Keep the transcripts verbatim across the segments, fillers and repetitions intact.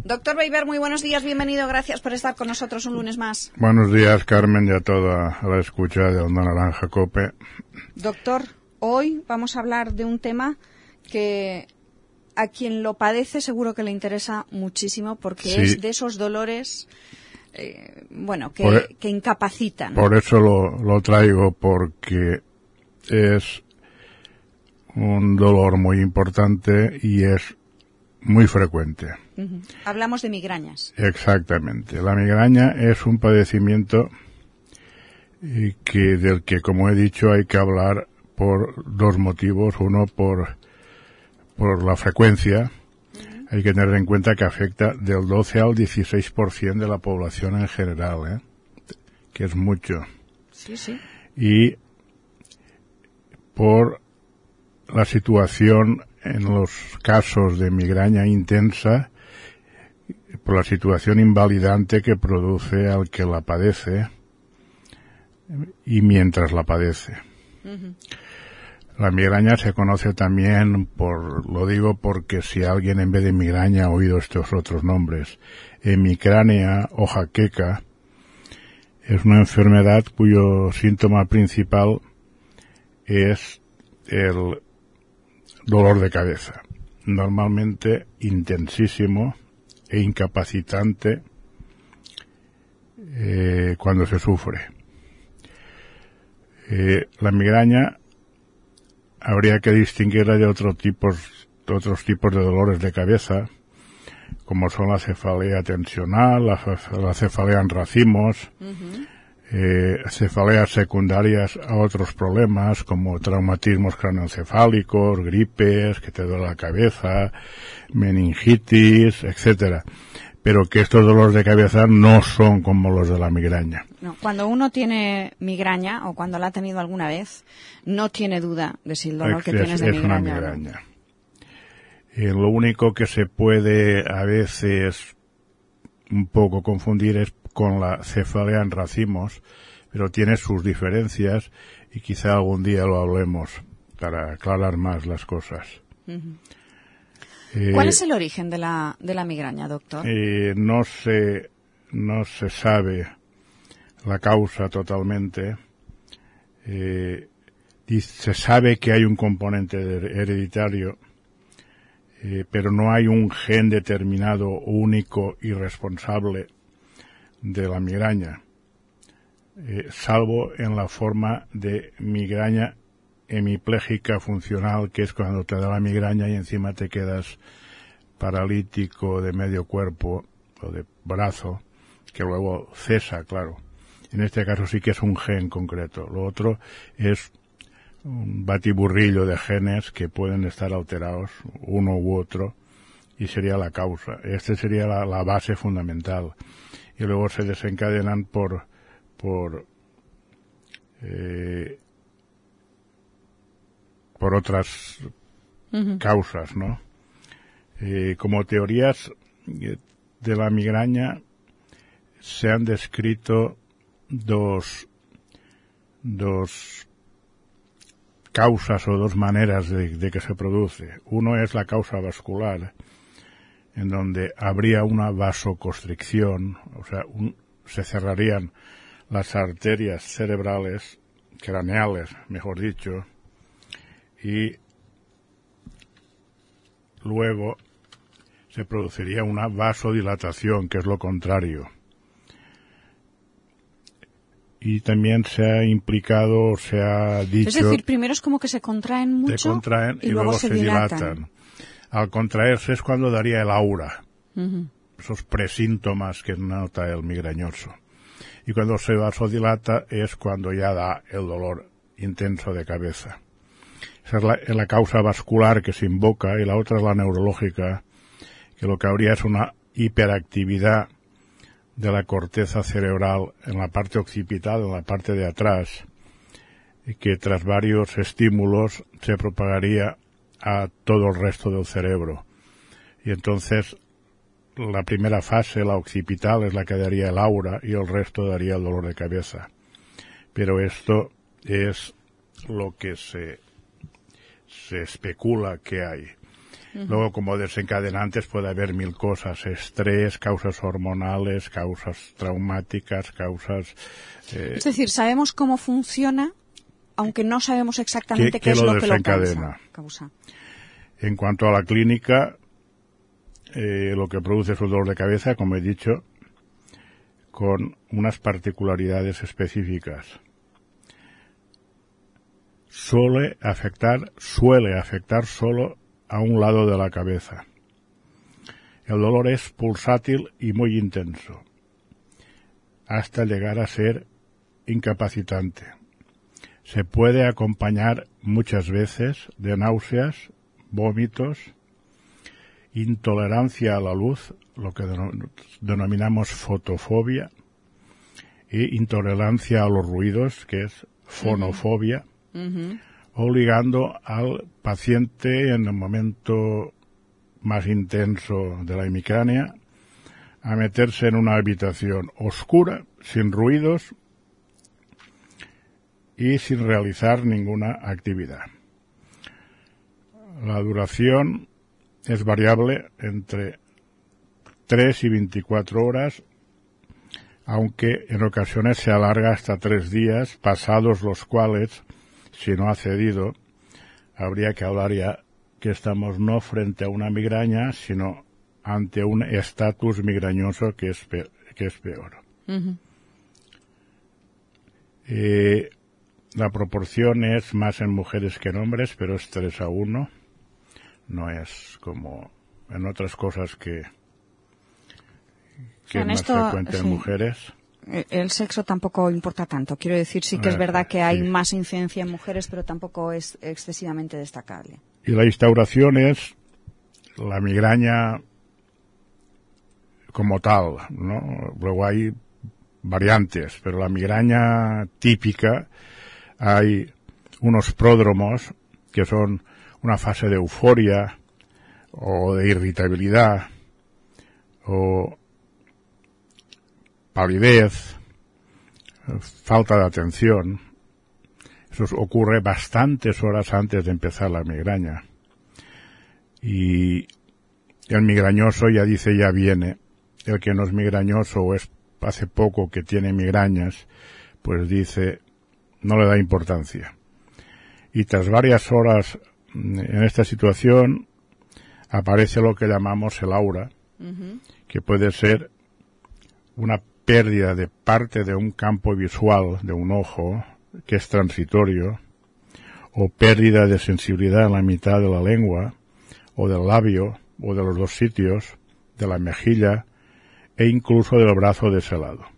Doctor Beiber, muy buenos días, bienvenido, gracias por estar con nosotros un lunes más. Buenos días, Carmen, y a toda la escucha de Onda Naranja Cope. Doctor, hoy vamos a hablar de un tema que a quien lo padece seguro que le interesa muchísimo, porque sí. es de esos dolores, eh, bueno, que, por, que incapacitan. Por eso lo, lo traigo, porque es un dolor muy importante y es muy frecuente. Uh-huh. Hablamos de migrañas. Exactamente. La migraña es un padecimiento y que, del que, como he dicho, hay que hablar por dos motivos. Uno, por, por la frecuencia. Uh-huh. Hay que tener en cuenta que afecta del doce al dieciséis por ciento de la población en general, ¿eh? Que es mucho. Sí, sí. Y por la situación en los casos de migraña intensa, por la situación invalidante que produce al que la padece y mientras la padece. Uh-huh. La migraña se conoce también por, lo digo porque si alguien en vez de migraña ha oído estos otros nombres, hemicránea o jaqueca, es una enfermedad cuyo síntoma principal es el dolor de cabeza, normalmente intensísimo e incapacitante eh, cuando se sufre. Eh, la migraña habría que distinguirla de otros tipos, de otros tipos de dolores de cabeza, como son la cefalea tensional, la, la cefalea en racimos, uh-huh. Eh, cefaleas secundarias a otros problemas como traumatismos craneoencefálicos, gripes, que te duele la cabeza, meningitis, etcétera. Pero que estos dolores de cabeza no son como los de la migraña. No, cuando uno tiene migraña o cuando la ha tenido alguna vez, no tiene duda de si el dolor es, que tienes de es migraña. Es una migraña. Eh, lo único que se puede a veces un poco confundir es con la cefalea en racimos, pero tiene sus diferencias y quizá algún día lo hablemos para aclarar más las cosas. Uh-huh. Eh, ¿Cuál es el origen de la de la migraña, doctor? Eh, no se no se sabe la causa totalmente. Eh, se sabe que hay un componente hereditario, eh, pero no hay un gen determinado, único y responsable de la migraña, eh, salvo en la forma de migraña hemipléjica funcional, que es cuando te da la migraña y encima te quedas paralítico de medio cuerpo o de brazo, que luego cesa, claro. En este caso sí que es un gen concreto. Lo otro es un batiburrillo de genes que pueden estar alterados, uno u otro, y sería la causa. Esta sería la, la base fundamental. Y luego se desencadenan por por eh, por otras uh-huh. causas, ¿no? Eh, como teorías de la migraña se han descrito dos dos causas o dos maneras de, de que se produce. Uno es la causa vascular, en donde habría una vasoconstricción, o sea, un, se cerrarían las arterias cerebrales, craneales, mejor dicho, y luego se produciría una vasodilatación, que es lo contrario. Y también se ha implicado, se ha dicho... Es decir, primero es como que se contraen mucho se contraen y, y luego, luego se, se dilatan. dilatan. Al contraerse es cuando daría el aura, uh-huh. esos presíntomas que nota el migrañoso. Y cuando se vasodilata es cuando ya da el dolor intenso de cabeza. Esa es la, es la causa vascular que se invoca, y la otra es la neurológica, que lo que habría es una hiperactividad de la corteza cerebral en la parte occipital, en la parte de atrás, y que tras varios estímulos se propagaría a todo el resto del cerebro. Y entonces la primera fase, la occipital, es la que daría el aura y el resto daría el dolor de cabeza. Pero esto es lo que se, se especula que hay. Uh-huh. Luego, como desencadenantes puede haber mil cosas, estrés, causas hormonales, causas traumáticas, causas... Eh, es decir, sabemos cómo funciona, aunque no sabemos exactamente qué, qué, qué es lo, lo que lo causa, causa. En cuanto a la clínica, eh, lo que produce es un dolor de cabeza, como he dicho, con unas particularidades específicas. Suele afectar, suele afectar solo a un lado de la cabeza. El dolor es pulsátil y muy intenso, hasta llegar a ser incapacitante. Se puede acompañar muchas veces de náuseas, vómitos, intolerancia a la luz, lo que denominamos fotofobia, y intolerancia a los ruidos, que es fonofobia, uh-huh. obligando al paciente en el momento más intenso de la hemicrania a meterse en una habitación oscura, sin ruidos y sin realizar ninguna actividad. La duración es variable entre tres y veinticuatro horas, aunque en ocasiones se alarga hasta tres días, pasados los cuales, si no ha cedido, habría que hablar ya que estamos no frente a una migraña, sino ante un estatus migrañoso que es, pe- que es peor. Uh-huh. Eh, la proporción es más en mujeres que en hombres, pero es tres a uno. No es como en otras cosas que, que en es esto, más frecuente sí. en mujeres. El sexo tampoco importa tanto. Quiero decir, sí que es verdad que hay sí. más incidencia en mujeres, pero tampoco es excesivamente destacable. Y la instauración es la migraña como tal, ¿no? Luego hay variantes, pero la migraña típica, hay unos pródromos que son una fase de euforia o de irritabilidad o palidez, falta de atención. Eso ocurre bastantes horas antes de empezar la migraña. Y el migrañoso ya dice ya viene. El que no es migrañoso o es hace poco que tiene migrañas, pues dice no le da importancia. Y tras varias horas en esta situación aparece lo que llamamos el aura, uh-huh. que puede ser una pérdida de parte de un campo visual de un ojo, que es transitorio, o pérdida de sensibilidad en la mitad de la lengua, o del labio, o de los dos sitios, de la mejilla, e incluso del brazo de ese lado.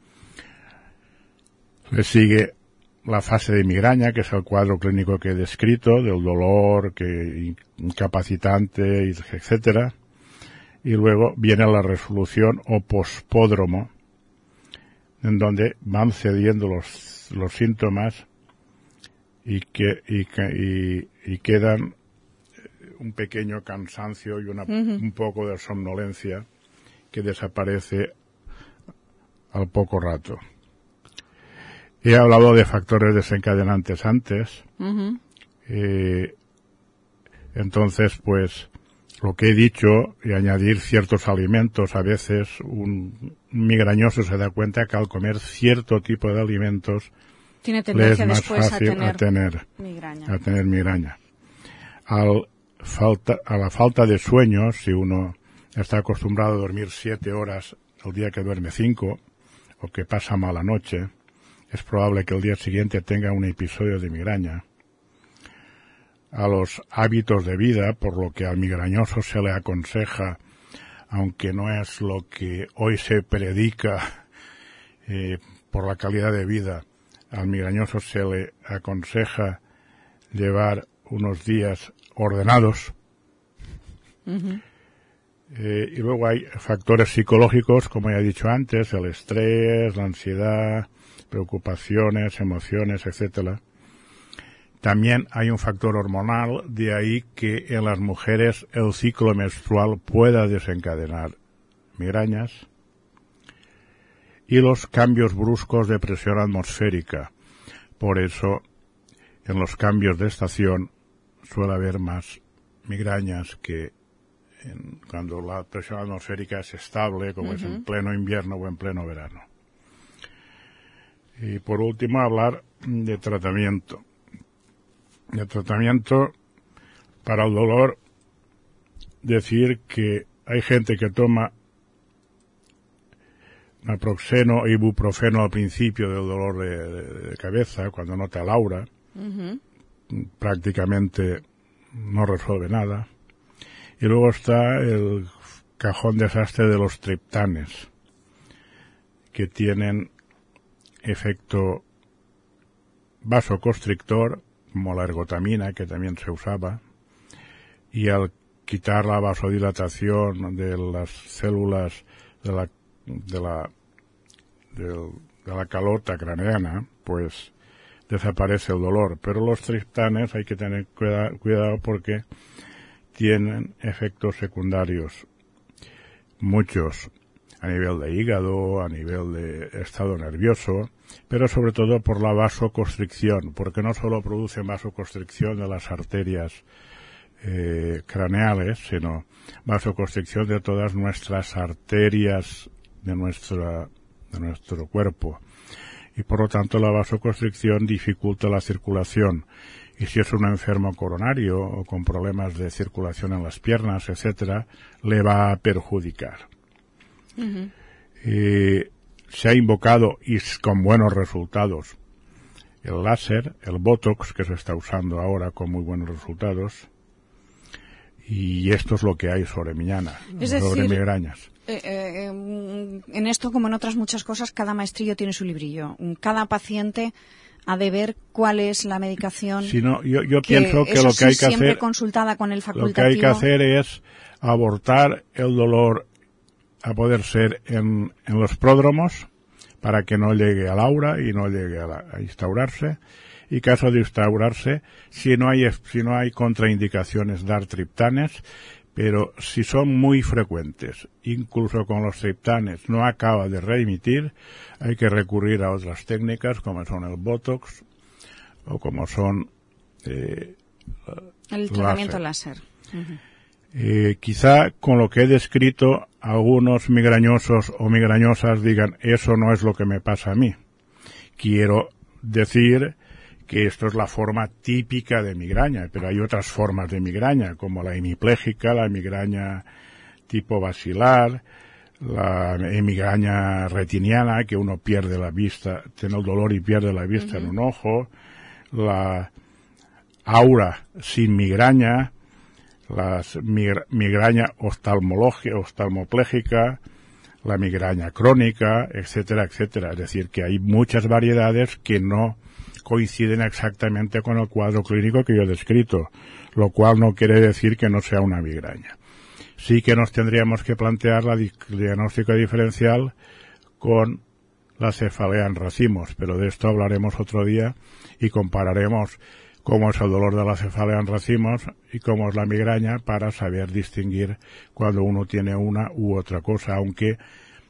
Le sigue la fase de migraña, que es el cuadro clínico que he descrito, del dolor, que incapacitante, etcétera. Y luego viene la resolución o pospódromo, en donde van cediendo los, los síntomas y, que, y, y, y quedan un pequeño cansancio y una, uh-huh. un poco de somnolencia que desaparece al poco rato. He hablado de factores desencadenantes antes. Uh-huh. Eh, entonces, pues, lo que he dicho y añadir ciertos alimentos, a veces un migrañoso se da cuenta que al comer cierto tipo de alimentos tiene tendencia le es más después fácil a tener, a tener migraña. A tener migraña. Al falta, a la falta de sueño, si uno está acostumbrado a dormir siete horas el día que duerme cinco, o que pasa mala noche, es probable que el día siguiente tenga un episodio de migraña. A los hábitos de vida, por lo que al migrañoso se le aconseja, aunque no es lo que hoy se predica eh, por la calidad de vida, al migrañoso se le aconseja llevar unos días ordenados. Uh-huh. Eh, y luego hay factores psicológicos, como ya he dicho antes, el estrés, la ansiedad, preocupaciones, emociones, etcétera. También hay un factor hormonal, de ahí que en las mujeres el ciclo menstrual pueda desencadenar migrañas. Y los cambios bruscos de presión atmosférica. Por eso, en los cambios de estación suele haber más migrañas que en, cuando la presión atmosférica es estable, como uh-huh. es en pleno invierno o en pleno verano. Y por último, hablar de tratamiento. De tratamiento para el dolor, decir que hay gente que toma naproxeno e ibuprofeno al principio del dolor de, de, de cabeza, cuando nota el aura, uh-huh. prácticamente no resuelve nada. Y luego está el cajón desastre de los triptanes, que tienen efecto vasoconstrictor, como la ergotamina, que también se usaba, y al quitar la vasodilatación de las células de la de la de, de la calota craneana, pues desaparece el dolor. Pero los triptanes hay que tener cuida, cuidado porque tienen efectos secundarios, muchos, a nivel de hígado, a nivel de estado nervioso, pero sobre todo por la vasoconstricción, porque no solo producen vasoconstricción de las arterias eh, craneales, sino vasoconstricción de todas nuestras arterias de nuestra de nuestro cuerpo, y por lo tanto la vasoconstricción dificulta la circulación, y si es un enfermo coronario o con problemas de circulación en las piernas, etcétera, le va a perjudicar. Uh-huh. Eh, se ha invocado, y con buenos resultados, el láser, el Botox, que se está usando ahora con muy buenos resultados, y esto es lo que hay sobre migraña, es sobre decir, migrañas. Eh, eh, en esto, como en otras muchas cosas, cada maestrillo tiene su librillo. Cada paciente ha de ver cuál es la medicación. Si no, yo, yo que, pienso que eso lo que sí, hay que siempre hacer, consultada con el facultativo. lo que hay que hacer es abortar el dolor a poder ser en, en los pródromos, para que no llegue al aura y no llegue a, la, a instaurarse. Y caso de instaurarse, si no hay si no hay contraindicaciones, dar triptanes. Pero si son muy frecuentes, incluso con los triptanes no acaba de reemitir, hay que recurrir a otras técnicas como son el Botox o como son eh, el tratamiento láser. Uh-huh. Eh, quizá con lo que he descrito, algunos migrañosos o migrañosas digan, eso no es lo que me pasa a mí. Quiero decir que esto es la forma típica de migraña, pero hay otras formas de migraña, como la hemipléjica, la migraña tipo basilar, la migraña retiniana, que uno pierde la vista, tiene el dolor y pierde la vista uh-huh. en un ojo, la aura sin migraña, la migraña oftalmopléjica, la migraña crónica, etcétera, etcétera. Es decir, que hay muchas variedades que no coinciden exactamente con el cuadro clínico que yo he descrito, lo cual no quiere decir que no sea una migraña. Sí que nos tendríamos que plantear la di- diagnóstica diferencial con la cefalea en racimos, pero de esto hablaremos otro día y compararemos cómo es el dolor de la cefalea en racimos y cómo es la migraña para saber distinguir cuando uno tiene una u otra cosa, aunque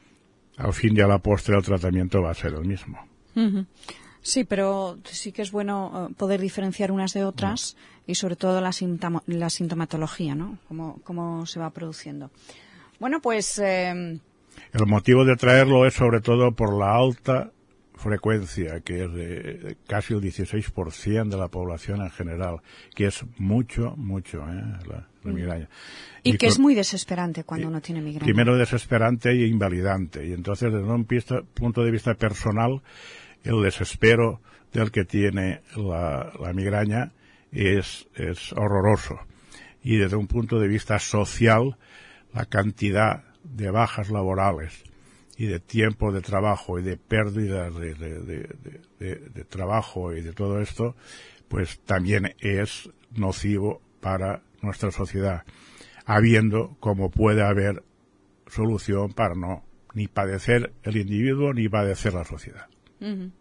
al fin y a la postre el tratamiento va a ser el mismo. Uh-huh. Sí, pero sí que es bueno uh, poder diferenciar unas de otras no. y sobre todo la, sintoma- la sintomatología, ¿no? Cómo, cómo se va produciendo. Bueno, pues... Eh... El motivo de traerlo es sobre todo por la alta frecuencia, que es de, de casi el dieciséis por ciento de la población en general, que es mucho, mucho, ¿eh? la, la migraña. Y, y que con, es muy desesperante cuando uno tiene migraña. Primero desesperante y invalidante. Y entonces, desde un pista, punto de vista personal, el desespero del que tiene la, la migraña es, es horroroso. Y desde un punto de vista social, la cantidad de bajas laborales y de tiempo de trabajo y de pérdidas de, de, de, de, de, de trabajo y de todo esto, pues también es nocivo para nuestra sociedad, habiendo como puede haber solución para no ni padecer el individuo ni padecer la sociedad. Uh-huh.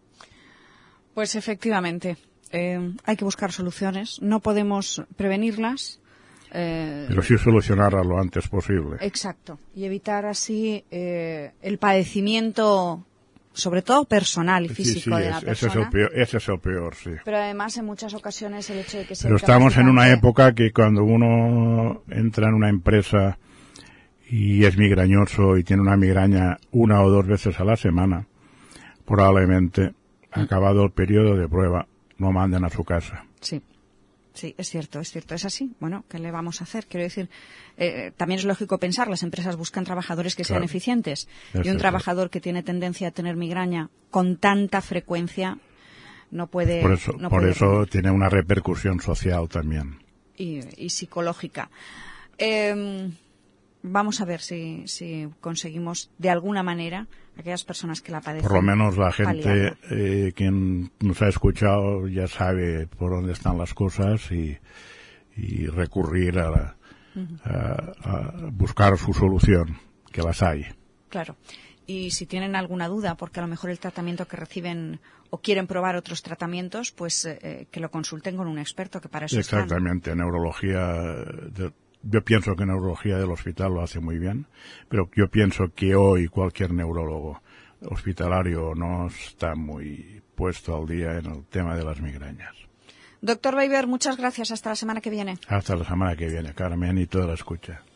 Pues efectivamente, eh, hay que buscar soluciones, no podemos prevenirlas. Eh, Pero sí solucionarlas lo antes posible. Exacto, y evitar así eh, el padecimiento sobre todo personal y físico sí, sí, de la es, persona. Ese es el peor, ese es el peor, sí. Pero además, en muchas ocasiones, el hecho de que sea Pero estamos en una época que cuando uno entra en una empresa y es migrañoso y tiene una migraña una o dos veces a la semana, probablemente, mm. acabado el periodo de prueba, lo manden a su casa. Sí. Sí, es cierto, es cierto, es así. Bueno, ¿qué le vamos a hacer? Quiero decir, eh, también es lógico pensar, las empresas buscan trabajadores que sean claro. eficientes. Es y un trabajador que tiene tendencia a tener migraña con tanta frecuencia no puede... Por eso, no por puede eso rendir. Tiene una repercusión social también. Y, y psicológica. Eh, vamos a ver si, si conseguimos, de alguna manera, aquellas personas que la padecen. Por lo menos la gente, eh, quien nos ha escuchado, ya sabe por dónde están las cosas y, y recurrir a, la, uh-huh. a, a buscar su solución, que las hay. Claro. Y si tienen alguna duda, porque a lo mejor el tratamiento que reciben o quieren probar otros tratamientos, pues eh, que lo consulten con un experto, que para eso están. Exactamente, neurología... De, Yo pienso que neurología del hospital lo hace muy bien, pero yo pienso que hoy cualquier neurólogo hospitalario no está muy puesto al día en el tema de las migrañas. Doctor Beiber, muchas gracias. Hasta la semana que viene. Hasta la semana que viene, Carmen, y toda la escucha.